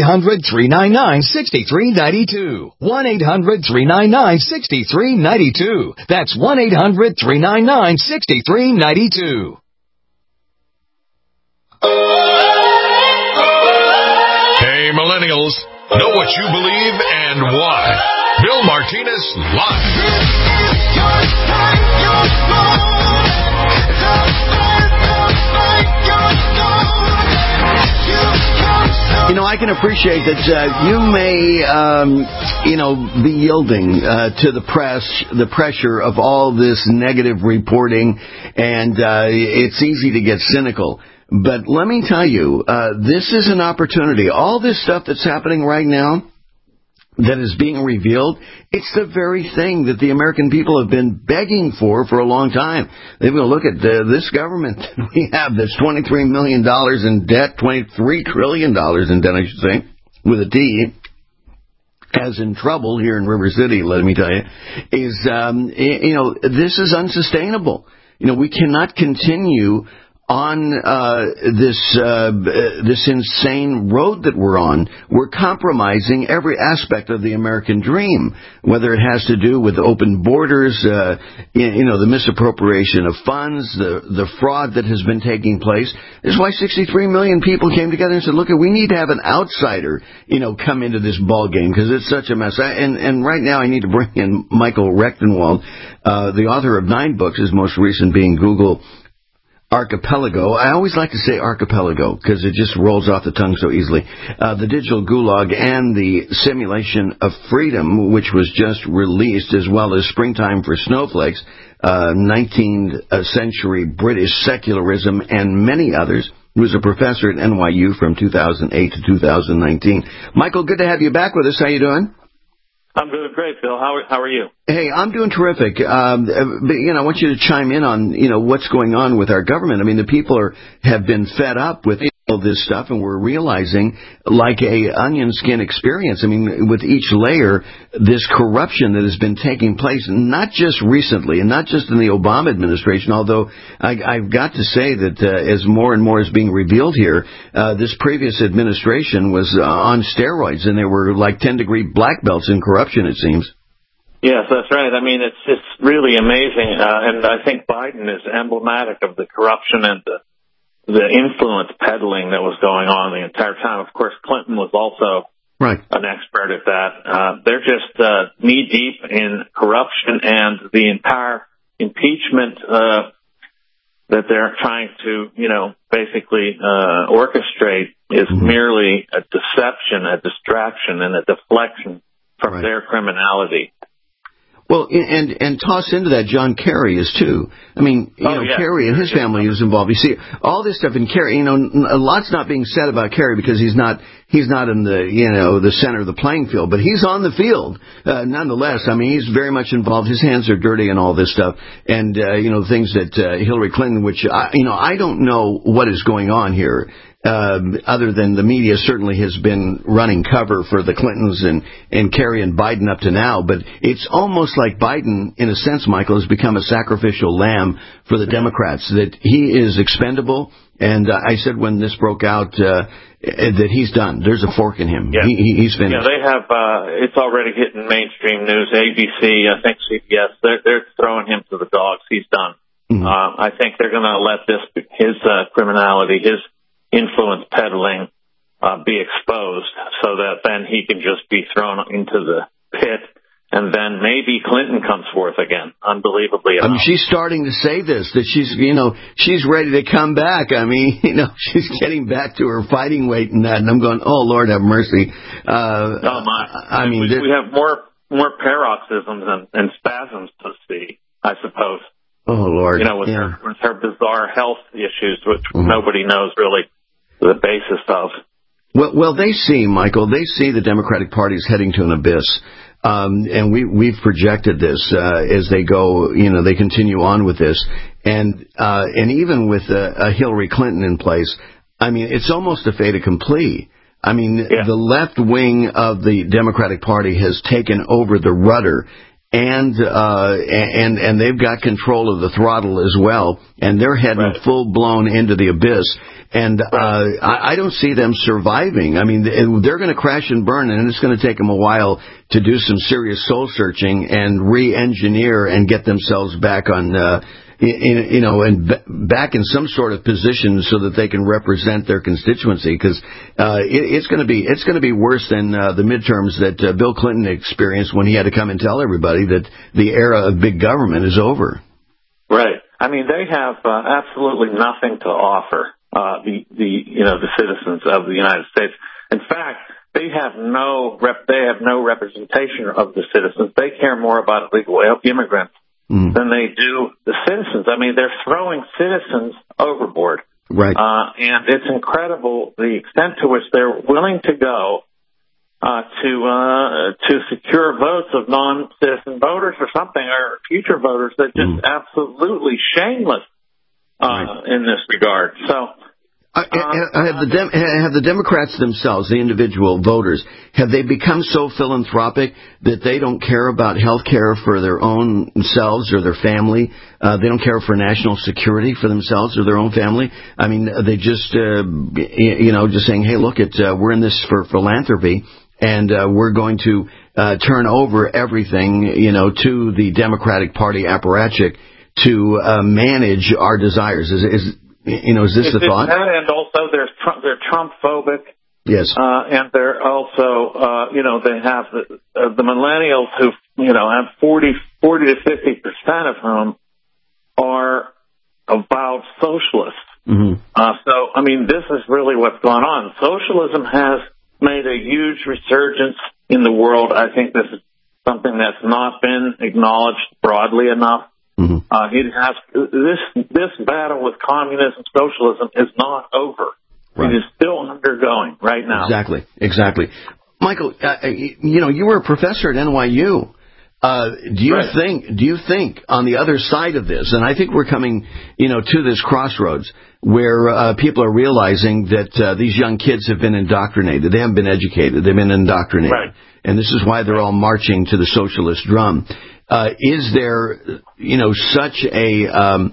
1-800-399-6392. 1-800-399-6392. That's 1-800-399-6392. Hey, millennials, know what you believe and why. Bill Martinez Live. I can appreciate that you may, be yielding to the pressure of all this negative reporting, and it's easy to get cynical. But let me tell you, this is an opportunity. All this stuff that's happening right now that is being revealed, it's the very thing that the American people have been begging for a long time. They're going to look at this government we have that's $23 million in debt, $23 trillion in debt, I should say, with a D, as in trouble here in River City, let me tell you, is, this is unsustainable. We cannot continue on this insane road that we're on. We're compromising every aspect of the American dream, whether it has to do with open borders, the misappropriation of funds, the fraud that has been taking place. This is why 63 million people came together and said, look, we need to have an outsider, come into this ball game because it's such a mess. And right now I need to bring in Michael Rechtenwald, the author of 9 books, his most recent being Google Archipelago. I always like to say archipelago because it just rolls off the tongue so easily. The Digital Gulag and the Simulation of Freedom, which was just released, as well as Springtime for Snowflakes, 19th century British secularism, and many others. He was a professor at NYU from 2008 to 2019. Michael, good to have you back with us. How you doing? I'm doing great, Bill. How are you? Hey, I'm doing terrific. But, I want you to chime in on, what's going on with our government. I mean, the people have been fed up with this stuff, and we're realizing, like a onion skin experience, I mean, with each layer, this corruption that has been taking place, not just recently, and not just in the Obama administration, although I've got to say that as more and more is being revealed here, this previous administration was on steroids, and they were like 10-degree black belts in corruption, it seems. Yes, that's right. I mean, it's really amazing, and I think Biden is emblematic of the corruption and the influence peddling that was going on the entire time. Of course, Clinton was also an expert at that. They're just knee-deep in corruption, and the entire impeachment that they're trying to, basically orchestrate is merely a deception, a distraction, and a deflection from their criminality. Well, and toss into that John Kerry is too. I mean, Kerry and his family is involved. You see, all this stuff in Kerry, a lot's not being said about Kerry because he's not in the center of the playing field, but he's on the field, nonetheless. I mean, he's very much involved. His hands are dirty and all this stuff. And, things that, Hillary Clinton, which, I don't know what is going on here. Other than the media certainly has been running cover for the Clintons and Kerry and Biden up to now, but it's almost like Biden, in a sense, Michael, has become a sacrificial lamb for the Democrats, that he is expendable, and I said when this broke out that he's done. There's a fork in him. Yeah. He's finished. Yeah, they have, it's already hitting mainstream news, ABC, I think CBS, they're throwing him to the dogs. He's done. Mm-hmm. I think they're going to let his criminality, his influence peddling be exposed so that then he can just be thrown into the pit, and then maybe Clinton comes forth again, unbelievably enough. I mean, she's starting to say this, that she's ready to come back. I mean, she's getting back to her fighting weight and that, and I'm going, oh, Lord have mercy. Oh, my. I mean, we have more paroxysms and spasms to see, I suppose. Oh, Lord. With her bizarre health issues, which nobody knows really the basis of. Well, they see, Michael, the Democratic Party is heading to an abyss. And we've projected this, as they go, they continue on with this. And even with a Hillary Clinton in place, I mean, it's almost a fait accompli. I mean, the left wing of the Democratic Party has taken over the rudder, and they've got control of the throttle as well, and they're heading full blown into the abyss. And I don't see them surviving. I mean, they're going to crash and burn, and it's going to take them a while to do some serious soul searching and re-engineer and get themselves back on, back in some sort of position so that they can represent their constituency. Because it's going to be worse than the midterms that Bill Clinton experienced when he had to come and tell everybody that the era of big government is over. Right. I mean, they have absolutely nothing to offer. The citizens of the United States. In fact, they have no representation of the citizens. They care more about illegal immigrants than they do the citizens. I mean, they're throwing citizens overboard. Right. And it's incredible the extent to which they're willing to go to secure votes of non-citizen voters or something, or future voters that just absolutely shameless. In this regard. So, have the Democrats themselves, the individual voters, have they become so philanthropic that they don't care about health care for their own selves or their family? They don't care for national security for themselves or their own family? I mean, they just, just saying, hey, look, we're in this for philanthropy, and we're going to turn over everything, to the Democratic Party apparatchik to manage our desires. Is this the thought? That, and also they're Trump-phobic. Yes. And they're also, they have the millennials who, have 40 to 50% of whom are avowed socialists. Mm-hmm. So, I mean, this is really what's going on. Socialism has made a huge resurgence in the world. I think this is something that's not been acknowledged broadly enough. Mm-hmm. It has this battle with communism, socialism is not over. Right. It is still undergoing right now. Exactly. Michael, you were a professor at NYU. Do you think on the other side of this, and I think we're coming, to this crossroads, where people are realizing that these young kids have been indoctrinated. They haven't been educated. They've been indoctrinated. Right. And this is why they're all marching to the socialist drum. Is there, such a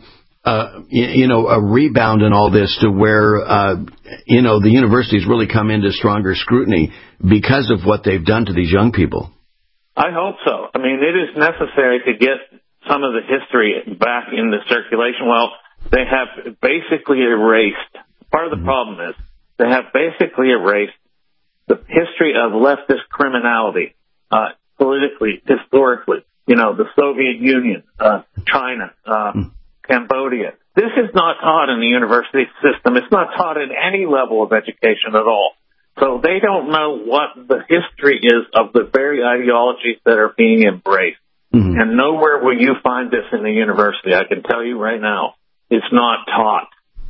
rebound in all this to where, the universities really come into stronger scrutiny because of what they've done to these young people? I hope so. I mean, it is necessary to get some of the history back into circulation. Well, they have basically erased. Part of the problem is they have basically erased the history of leftist criminality, politically, historically. The Soviet Union, China, Cambodia. This is not taught in the university system. It's not taught at any level of education at all. So they don't know what the history is of the very ideologies that are being embraced. Mm-hmm. And nowhere will you find this in the university. I can tell you right now, it's not taught.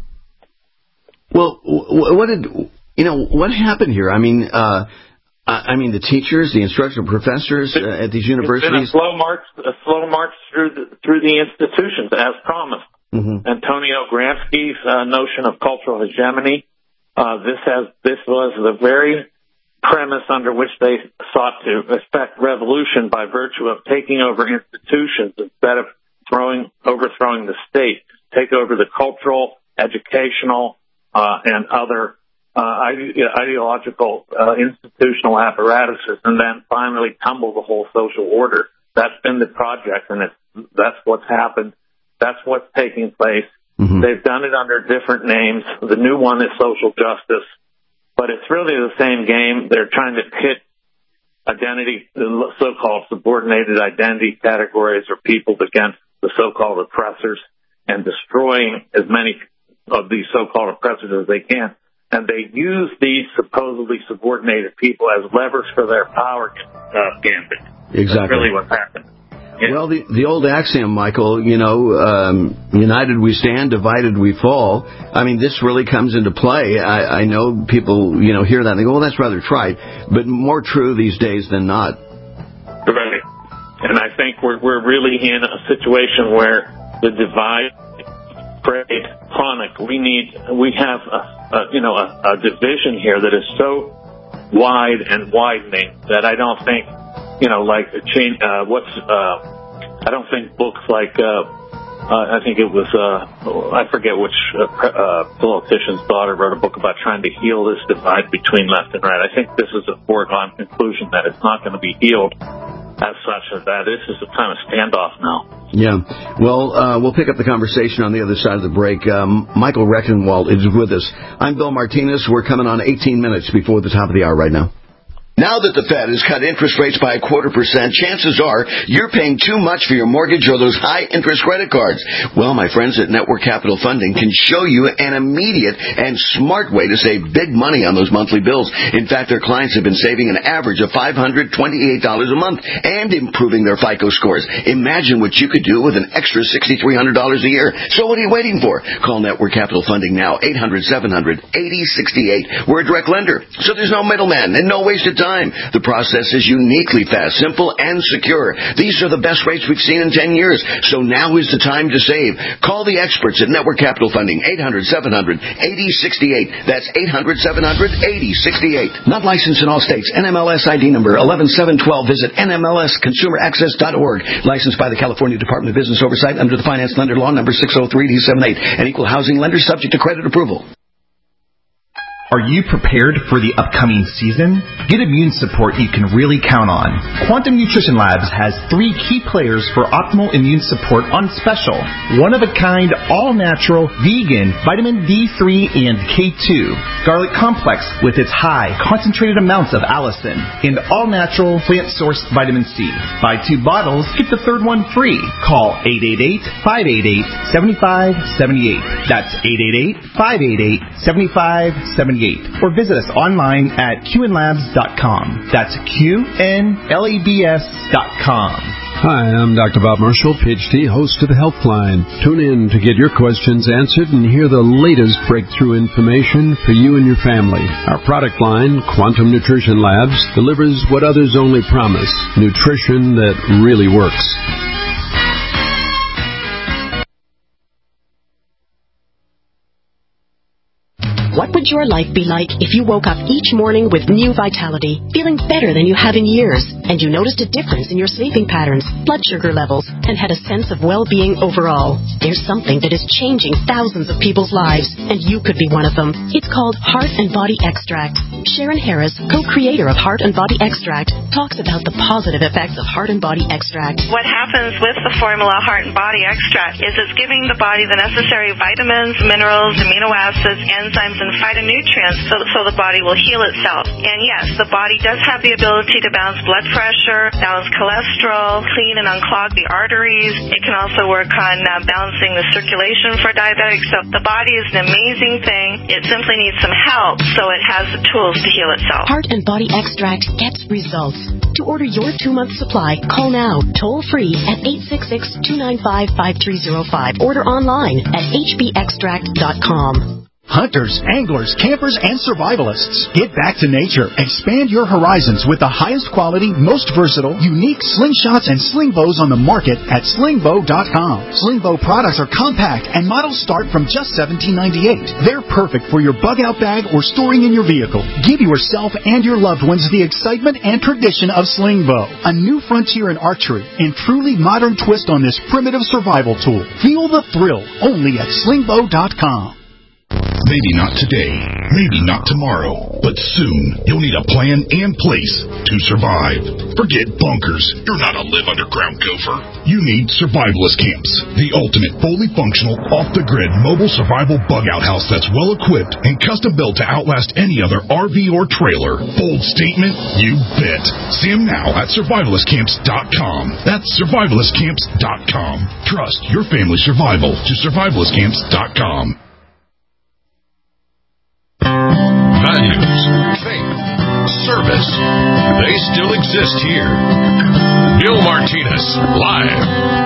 Well, what happened here? I mean, the teachers, the instructional professors at these universities. It's been a slow march through the institutions as promised. Mm-hmm. Antonio Gramsci's notion of cultural hegemony. This was the very premise under which they sought to effect revolution by virtue of taking over institutions instead of overthrowing the state, take over the cultural, educational, and other ideological institutional apparatuses, and then finally tumble the whole social order. That's been the project, and that's what's happened. That's what's taking place. Mm-hmm. They've done it under different names. The new one is social justice, but it's really the same game. They're trying to pit identity, so-called subordinated identity categories or peoples against the so-called oppressors and destroying as many of these so-called oppressors as they can. And they use these supposedly subordinated people as levers for their power gambit. Exactly. That's really what's happened. Yeah. Well, the old axiom, Michael, united we stand, divided we fall. I mean, this really comes into play. I know people, hear that and they go, well, that's rather trite, but more true these days than not. Right. And I think we're really in a situation where the divide is chronic. We have a division here that is so wide and widening that I don't think, I don't think books like, I think it was, I forget which politician's daughter wrote a book about trying to heal this divide between left and right. I think this is a foregone conclusion that it's not going to be healed as such as that. This is a kind of standoff now. Yeah. Well, we'll pick up the conversation on the other side of the break. Michael Rectenwald is with us. I'm Bill Martinez. We're coming on 18 minutes before the top of the hour right now. Now that the Fed has cut interest rates by 0.25%, chances are you're paying too much for your mortgage or those high-interest credit cards. Well, my friends at Network Capital Funding can show you an immediate and smart way to save big money on those monthly bills. In fact, their clients have been saving an average of $528 a month and improving their FICO scores. Imagine what you could do with an extra $6,300 a year. So what are you waiting for? Call Network Capital Funding now, 800-700-8068. We're a direct lender, so there's no middleman and no wasted time. The process is uniquely fast, simple, and secure. These are the best rates we've seen in 10 years, so now is the time to save. Call the experts at Network Capital Funding, 800-700-8068. That's 800-700-8068. Not licensed in all states. NMLS ID number 11712. Visit NMLSConsumerAccess.org. Licensed by the California Department of Business Oversight under the Finance Lender Law number 603D78. An equal housing lender subject to credit approval. Are you prepared for the upcoming season? Get immune support you can really count on. Quantum Nutrition Labs has 3 key players for optimal immune support on special. One-of-a-kind, all-natural, vegan vitamin D3 and K2. Garlic Complex with its high, concentrated amounts of allicin. And all-natural, plant-sourced vitamin C. Buy 2 bottles, get the third one free. Call 888-588-7578. That's 888-588-7578. Or visit us online at qnlabs.com. That's QNLABS.com. Hi, I'm Dr. Bob Marshall, PhD, host of the Healthline. Tune in to get your questions answered and hear the latest breakthrough information for you and your family. Our product line, Quantum Nutrition Labs, delivers what others only promise, nutrition that really works. would your life be like if you woke up each morning with new vitality, feeling better than you have in years, and you noticed a difference in your sleeping patterns, blood sugar levels, and had a sense of well-being overall? There's something that is changing thousands of people's lives, and you could be one of them. It's called Heart and Body Extract. Sharon Harris, co-creator of Heart and Body Extract, talks about the positive effects of Heart and Body Extract. What happens with the formula Heart and Body Extract is it's giving the body the necessary vitamins, minerals, amino acids, enzymes, and phytonutrients so the body will heal itself. And yes, the body does have the ability to balance blood pressure, balance cholesterol, clean and unclog the arteries. It can also work on balancing the circulation for diabetics. So the body is an amazing thing. It simply needs some help, so it has the tools to heal itself. Heart and Body Extract gets results. To order your 2-month supply, call now, toll free at 866-295-5305. Order online at hbextract.com. Hunters, anglers, campers, and survivalists, get back to nature. Expand your horizons with the highest quality, most versatile, unique slingshots and sling bows on the market at slingbow.com. Slingbow products are compact and models start from just $17.98. They're perfect for your bug-out bag or storing in your vehicle. Give yourself and your loved ones the excitement and tradition of Slingbow, a new frontier in archery and truly modern twist on this primitive survival tool. Feel the thrill only at slingbow.com. Maybe not today, maybe not tomorrow, but soon you'll need a plan and place to survive. Forget bunkers. You're not a live underground gopher. You need survivalist camps, the ultimate fully functional, off-the-grid mobile survival bug-out house that's well-equipped and custom-built to outlast any other RV or trailer. Bold statement? You bet. See them now at survivalistcamps.com. That's survivalistcamps.com. Trust your family's survival to survivalistcamps.com. Values, faith, service, they still exist here. Bill Martinez, live.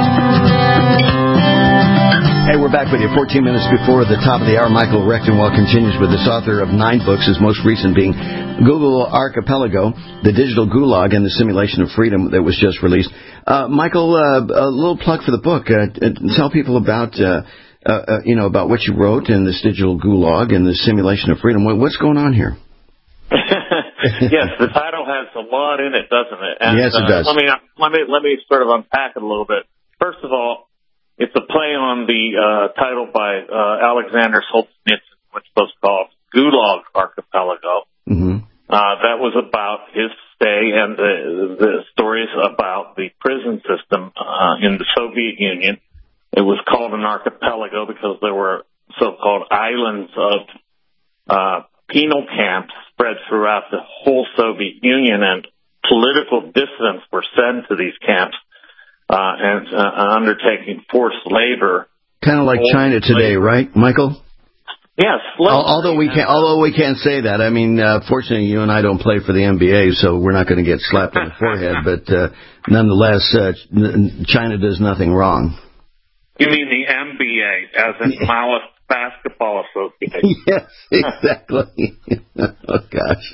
Hey, we're back with you 14 minutes before the top of the hour. Michael Rechtenwald continues with this author of 9 books, his most recent being Google Archipelago, The Digital Gulag and the Simulation of Freedom that was just released. Michael, a little plug for the book. Tell people about... about what you wrote in this digital gulag and the simulation of freedom. What's going on here? Yes, the title has a lot in it, doesn't it? And, yes, it does. Let me sort of unpack it a little bit. First of all, it's a play on the title by Alexander Solzhenitsyn, which was called Gulag Archipelago. Mm-hmm. That was about his stay and the stories about the prison system in the Soviet Union. It was called an archipelago because there were so-called islands of penal camps spread throughout the whole Soviet Union, and political dissidents were sent to these camps and undertaking forced labor. Kind of like China today, right, Michael? Yes. Although we can't say that. I mean, fortunately, you and I don't play for the NBA, so we're not going to get slapped on the forehead. But nonetheless, China does nothing wrong. You mean the NBA, as in Maoist Basketball Association? Yes, exactly. Oh, gosh.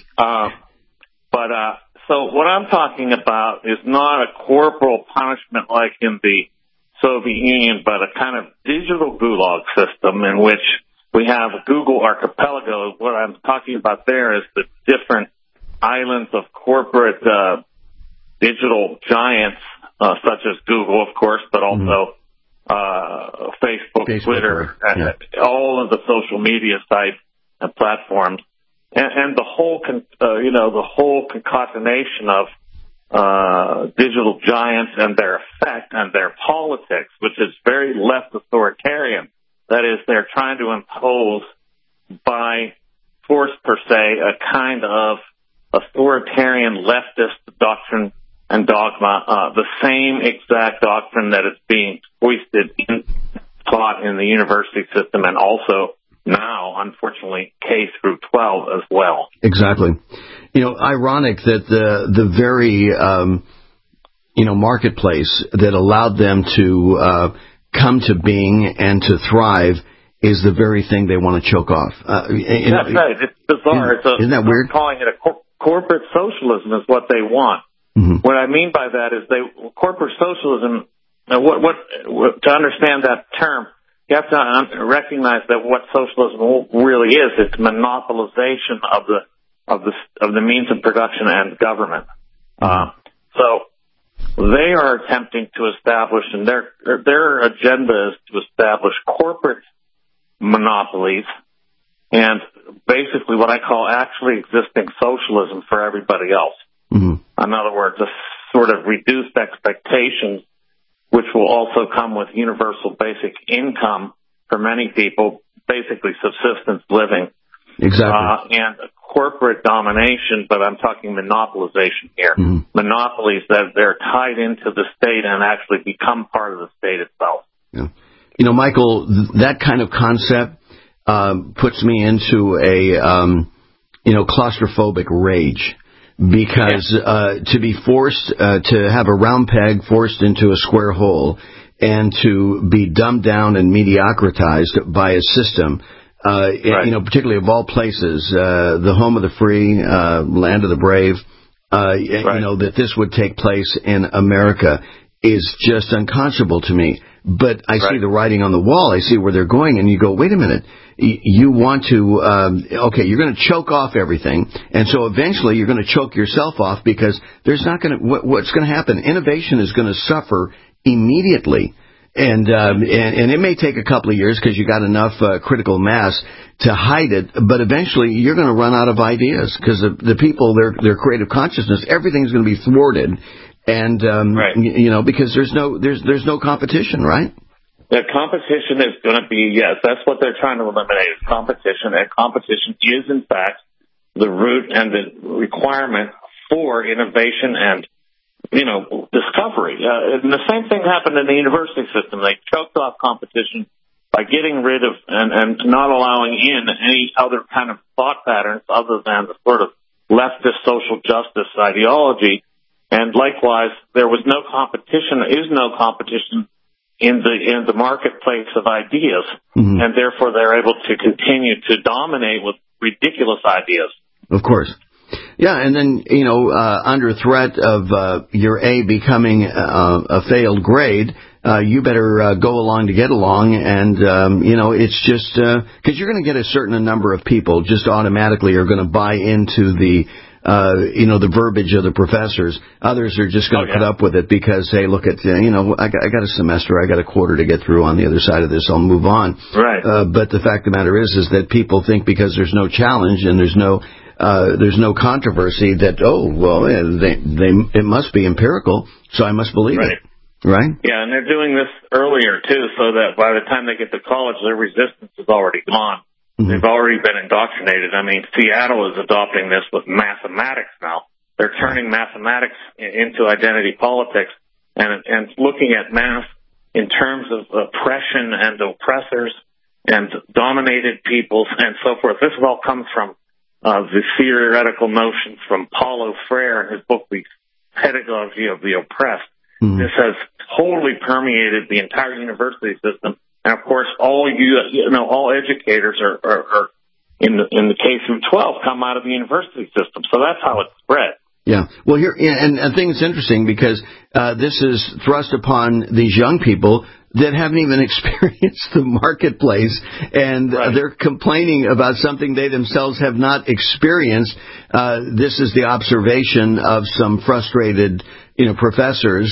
So what I'm talking about is not a corporal punishment like in the Soviet Union, but a kind of digital gulag system in which we have a Google Archipelago. What I'm talking about there is the different islands of corporate digital giants, such as Google, of course, but also Facebook, Twitter, all of the social media sites and platforms, and the whole, the whole concatenation of digital giants and their effect and their politics, which is very left authoritarian. That is, they're trying to impose by force per se a kind of authoritarian leftist doctrine and dogma, the same exact doctrine that is being taught in the university system, and also now, unfortunately, K through 12 as well. Exactly. Ironic that the very marketplace that allowed them to come to being and to thrive is the very thing they want to choke off. That's right. It's bizarre. Isn't that weird? I'm calling it a corporate socialism is what they want. Mm-hmm. What I mean by that is corporate socialism. To understand that term, you have to recognize that what socialism really is, it's monopolization of the means of production and government. So they are attempting to establish, and their agenda is to establish corporate monopolies and basically what I call actually existing socialism for everybody else. In other words, a sort of reduced expectations, which will also come with universal basic income for many people, basically subsistence living. Exactly. And corporate domination, but I'm talking monopolization here. Monopolies that they're tied into the state and actually become part of the state itself. Yeah. You know, Michael, that kind of concept puts me into a, claustrophobic rage. Because to be forced to have a round peg forced into a square hole and to be dumbed down and mediocratized by a system, particularly of all places, the home of the free, land of the brave, that this would take place in America is just unconscionable to me. But I see the writing on the wall. I see where they're going, and you go, wait a minute. You want to, you're going to choke off everything, and so eventually you're going to choke yourself off because there's not going to, what's going to happen? Innovation is going to suffer immediately, and it may take a couple of years because you got enough critical mass to hide it, but eventually you're going to run out of ideas because the people, their creative consciousness, everything's going to be thwarted, and because there's no competition, right? The competition is going to be, yes, that's what they're trying to eliminate is competition. And competition is, in fact, the root and the requirement for innovation and, discovery. And the same thing happened in the university system. They choked off competition by getting rid of and not allowing in any other kind of thought patterns other than the sort of leftist social justice ideology. And likewise, there was no competition, there is no competition in the marketplace of ideas, and therefore they're able to continue to dominate with ridiculous ideas. Of course. Yeah, and then, under threat of your A becoming a failed grade, you better go along to get along, and, it's just, because you're going to get a certain number of people just automatically are going to buy into the verbiage of the professors. Others are just going to put up with it because, hey, look at, I got a semester, I got a quarter to get through on the other side of this, I'll move on. Right. But the fact of the matter is that people think because there's no challenge and there's no controversy that, it must be empirical, so I must believe it. Right? Yeah, and they're doing this earlier, too, so that by the time they get to college, their resistance is already gone. They've already been indoctrinated. I mean, Seattle is adopting this with mathematics now. They're turning mathematics into identity politics and looking at math in terms of oppression and oppressors and dominated peoples and so forth. This all comes from the theoretical notions from Paulo Freire in his book, The Pedagogy of the Oppressed. This has totally permeated the entire university system. And of course, all educators are in the K through 12 come out of the university system. So that's how it's spread. Yeah. Well, here, and I think it's interesting because this is thrust upon these young people that haven't even experienced the marketplace, and they're complaining about something they themselves have not experienced. This is the observation of some frustrated, professors.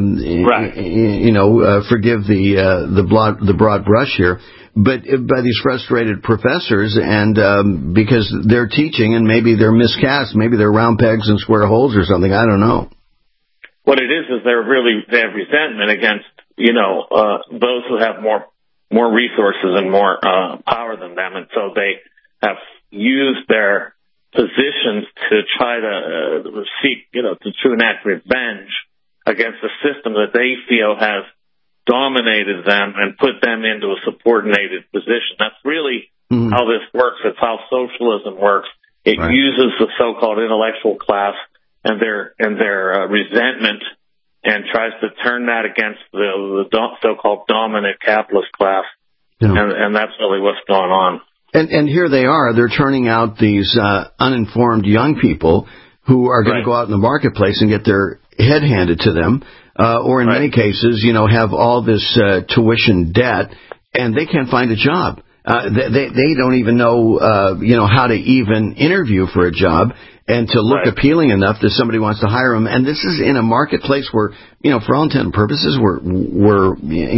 Forgive the broad brush here, but by these frustrated professors, and because they're teaching, and maybe they're miscast, maybe they're round pegs and square holes or something. I don't know. What it is they have resentment against those who have more resources and more power than them, and so they have used their positions to try to seek, to enact revenge against a system that they feel has dominated them and put them into a subordinated position. That's really how this works. It's how socialism works. It uses the so-called intellectual class and their resentment and tries to turn that against the so-called dominant capitalist class. And that's really what's going on. And here they are. They're turning out these uninformed young people who are going to go out in the marketplace and get their head handed to them, or in many cases, have all this tuition debt and they can't find a job. They don't even know, how to even interview for a job and to look appealing enough that somebody wants to hire them. And this is in a marketplace where, for all intent and purposes, we're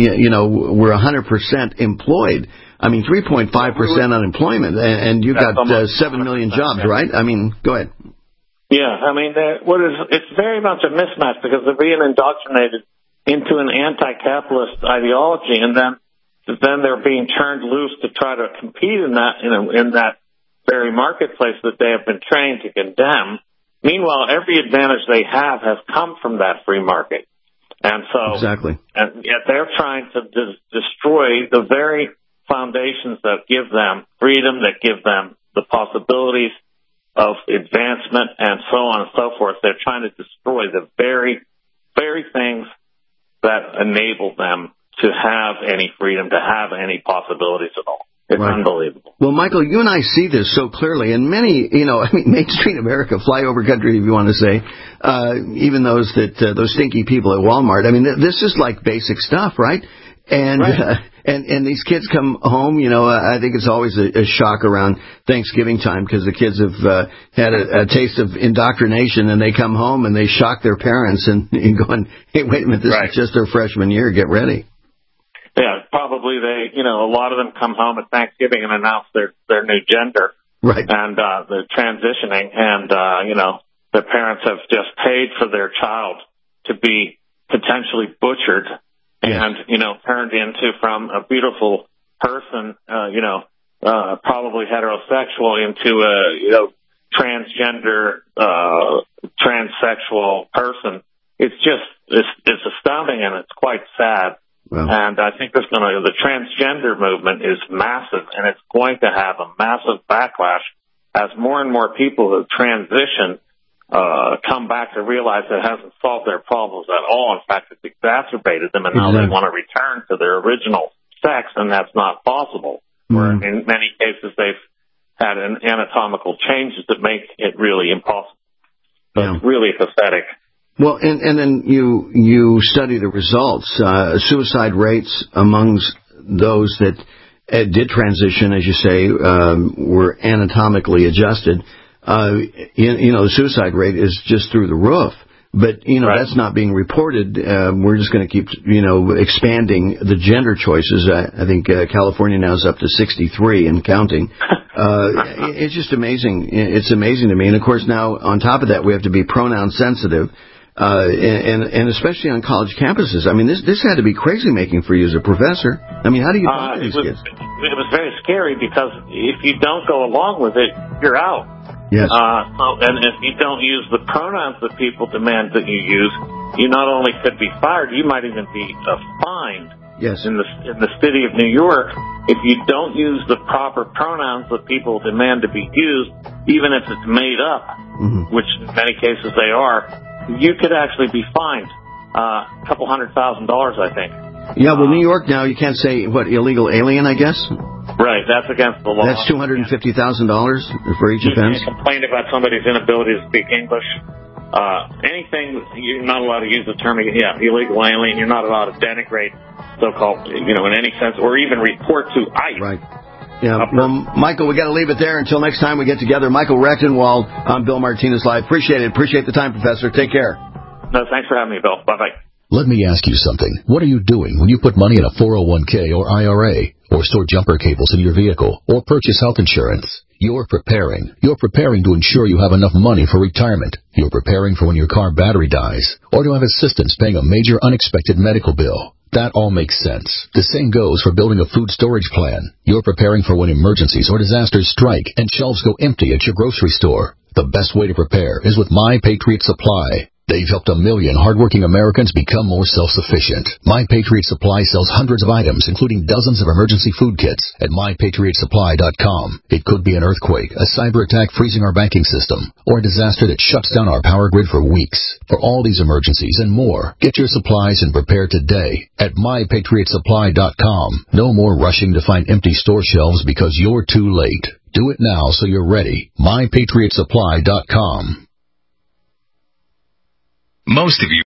100% employed. I mean, 3.5% unemployment, and you've got 7 million jobs, right? I mean, go ahead. Yeah, I mean, it's very much a mismatch because they're being indoctrinated into an anti-capitalist ideology, and then they're being turned loose to try to compete in that very marketplace that they have been trained to condemn. Meanwhile, every advantage they have has come from that free market, and so exactly, and yet they're trying to destroy the very foundations that give them freedom, that give them the possibilities of advancement, and so on and so forth. They're trying to destroy the very things that enable them to have any freedom, to have any possibilities at all. It's unbelievable. Well, Michael, you and I see this so clearly, and many, Main Street America, flyover country, if you want to say, even those stinky people at Walmart. I mean, this is like basic stuff, right? And and these kids come home, I think it's always a shock around Thanksgiving time because the kids have had a taste of indoctrination, and they come home and they shock their parents and going, hey, wait a minute, this is just their freshman year, get ready. Yeah, probably a lot of them come home at Thanksgiving and announce their new gender. Right. And they're transitioning, and, their parents have just paid for their child to be potentially butchered and, turned into from a beautiful person, probably heterosexual into a, transgender, transsexual person. It's astounding, and it's quite sad. Well. And I think the transgender movement is massive, and it's going to have a massive backlash as more and more people who transition come back to realize it hasn't solved their problems at all. In fact, it's exacerbated them, and now they want to return to their original sex, and that's not possible. Where in many cases they've had anatomical changes that make it really impossible. So it's really pathetic. Well, and then you study the results. Suicide rates amongst those that did transition, as you say, were anatomically adjusted. The suicide rate is just through the roof. But, that's not being reported. We're just going to keep, expanding the gender choices. I think California now is up to 63 and counting. It's just amazing. It's amazing to me. And, of course, now on top of that, we have to be pronoun sensitive. And especially on college campuses. I mean, this had to be crazy making for you as a professor. I mean, how do you talk to these kids? It was very scary because if you don't go along with it, you're out. Yes. And if you don't use the pronouns that people demand that you use, you not only could be fired, you might even be fined. Yes. In the city of New York, if you don't use the proper pronouns that people demand to be used, even if it's made up, which in many cases they are, you could actually be fined a couple $100,000, I think. Yeah, well, New York now, you can't say, illegal alien, I guess? Right, that's against the law. That's $250,000 for each offense? You can't complain about somebody's inability to speak English. Anything, you're not allowed to use the term, illegal alien. You're not allowed to denigrate so-called, in any sense, or even report to ICE. Right. Yeah, well, Michael, we got to leave it there until next time we get together. Michael Rechtenwald on Bill Martinez Live. Appreciate it. Appreciate the time, Professor. Take care. No, thanks for having me, Bill. Bye-bye. Let me ask you something. What are you doing when you put money in a 401k or IRA, or store jumper cables in your vehicle, or purchase health insurance? You're preparing. You're preparing to ensure you have enough money for retirement. You're preparing for when your car battery dies, or to have assistance paying a major unexpected medical bill. That all makes sense. The same goes for building a food storage plan. You're preparing for when emergencies or disasters strike and shelves go empty at your grocery store. The best way to prepare is with My Patriot Supply. They've helped 1 million hardworking Americans become more self-sufficient. My Patriot Supply sells hundreds of items, including dozens of emergency food kits at MyPatriotSupply.com. It could be an earthquake, a cyber attack freezing our banking system, or a disaster that shuts down our power grid for weeks. For all these emergencies and more, get your supplies and prepare today at MyPatriotSupply.com. No more rushing to find empty store shelves because you're too late. Do it now so you're ready. MyPatriotSupply.com. Most of you